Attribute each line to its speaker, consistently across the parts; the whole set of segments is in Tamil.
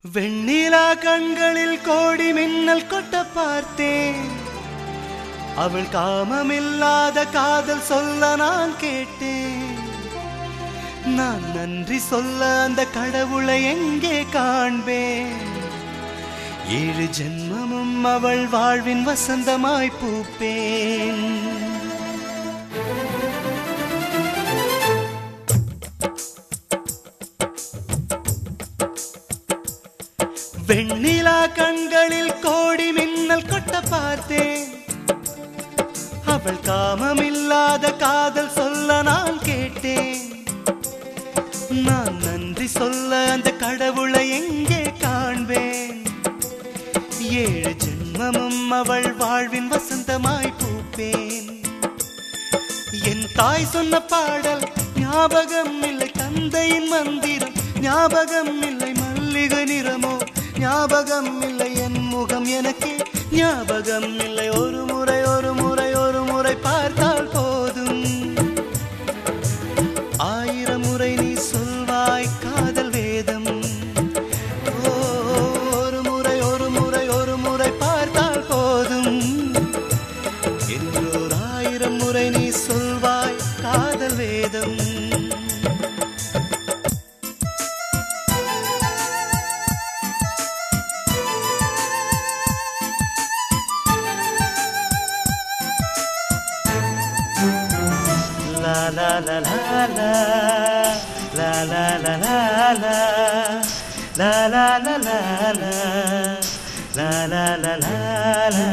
Speaker 1: வெண்ணிலா கண்களில் கோடி மின்னல் கொட்ட பார்த்தேன். அவள் காமமில்லாத காதல் சொல்ல நான் கேட்டேன். நான் நன்றி சொல்ல அந்த கடவுளை எங்கே காண்பேன்? 7 ஜென்மமும் அவள் வாழ்வின் வசந்தமாய் பூப்பேன். வெண்ணிலா கண்களில் கோடி மின்னல் கொட்ட பார்த்தேன். அவள் காமமில்லாத காதல் சொல்ல நான் கேட்டேன். நான் நன்றி சொல்ல அந்த கடவுளை எங்கே காண்பேன்? 7 ஜென்மமும் அவள் வாழ்வின் வசந்தமாய் பூப்பேன். என் தாய் சொன்ன பாடல் ஞாபகம் இல்லை, தந்தையின் மந்திரம் ஞாபகம் இல்லை, மல்லிகை நிறமோ ஞாபகம் இல்லை, என் முகம் எனக்கு ஞாபகம் இல்லை. ஒரு முறை ஒரு முறை ஒரு முறை பார்த்தால் போதும், 1000 முறை நீ சொல்வாய் காதல் வேதம். ஒரு முறை ஒரு முறை ஒரு முறை பார்த்தால் போதும், என்றோர் 1000 முறை நீ சொல்வாய் காதல் வேதம். La la la la la la la la la la la la la la la la la la la.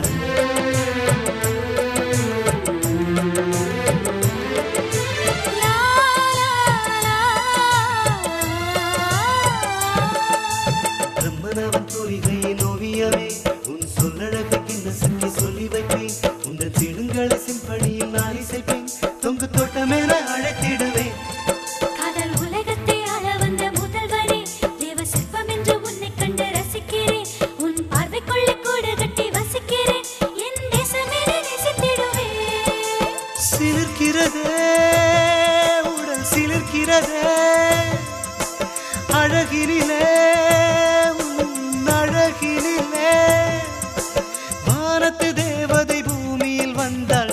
Speaker 1: பிரம்மனவன் தோழிகையின் ஓவியமே, உன் சொல்லழகுக்கு இந்த சக்தி சொல்லி வைப்பேன். உங்கள் திடுங்கள சிம்படியில் நான் இசைப்பேன், தொங்கு தோட்டமென அழைத்திடுவேன்.
Speaker 2: காதல் உலகத்தை ஆள வந்த முதல்வரே, தேவ சிற்பம் என்று உன்னை கண்டு ரசிக்கிறேன். உன் பார்வைக்குள்ளே கூடு கட்டி வசிக்கிறேன், என் தேசமே நேசித்திடுவேன்.
Speaker 1: சிலிர்க்கிறதே உடல் சிலிர்க்கிறதே, அழகினிலே உன் அழகினிலே, வானத்து தேவதை பூமியில் வந்தாள்.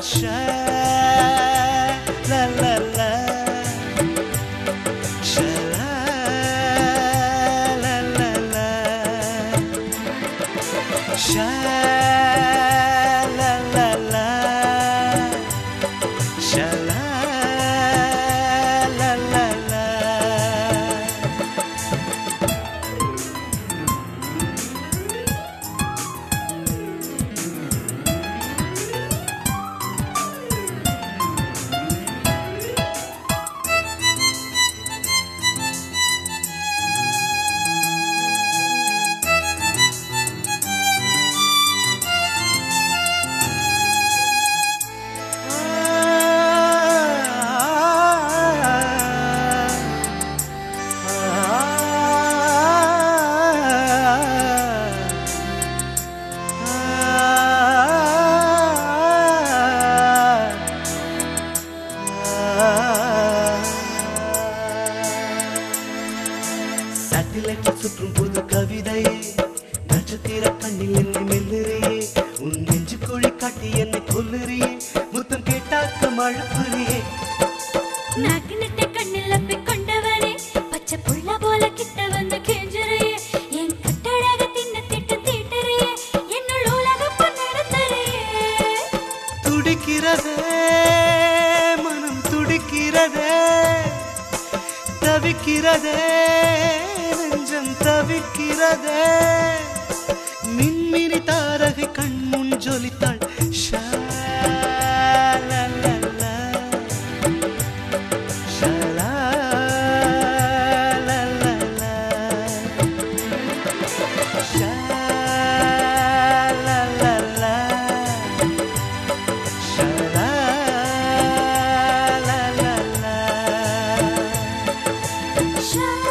Speaker 1: La la la, sha la la la la, sha la la la, sha la la la la. சுற்றும் புது கவிதையே, நட்சத்திர கண்ணில் என்னை மெல்லுறியே, உன் நெஞ்சு குழி காட்டி என்னை கொல்லுறியே, முத்தம் கேட்டாக்க மழப்புறியே.
Speaker 2: நாக்கினத்தை கண்ணில் அப்பி கொண்டவனே, பச்சை புள்ள போல கிட்ட வந்து கெஞ்சுறியே, என் கட்டழக தின்ன திட்டம் தீட்டுறியே, என்னுள் உலகம் நடத்துறியே.
Speaker 1: துடிக்கிறதே மனம் துடிக்கிறதே, தவிக்கிறதே நெஞ்சம் தவிக்கிறதே, மின்மினி தாரகை கண்முன் ஜொலித்தாள். ஷா லா லா லா, ஷா லா லா லா லா, ஷா லா லா லா, ஷா லா லா லா லா.